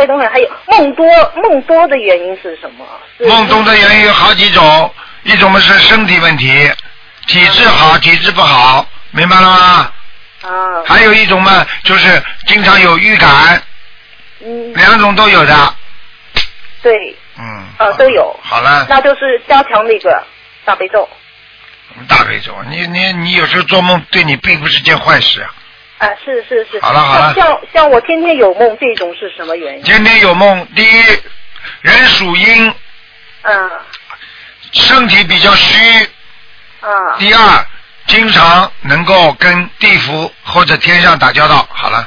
会东西，还有梦多的原因是什么？ 梦多的原因有好几种，一种是身体问题，体质好，体质不好，明白了吗？ 啊。 还有一种嘛，就是经常有预感。两种都有的。 对。都有。 好了。 那就是加强那个大悲咒。 大悲咒，你有时候做梦对你并不是件坏事啊。 是。 好了。 像我天天有梦这种是什么原因？ 天天有梦，第一，人属阴。身体比较虚。第二，经常能够跟地府或者天上打交道。好了。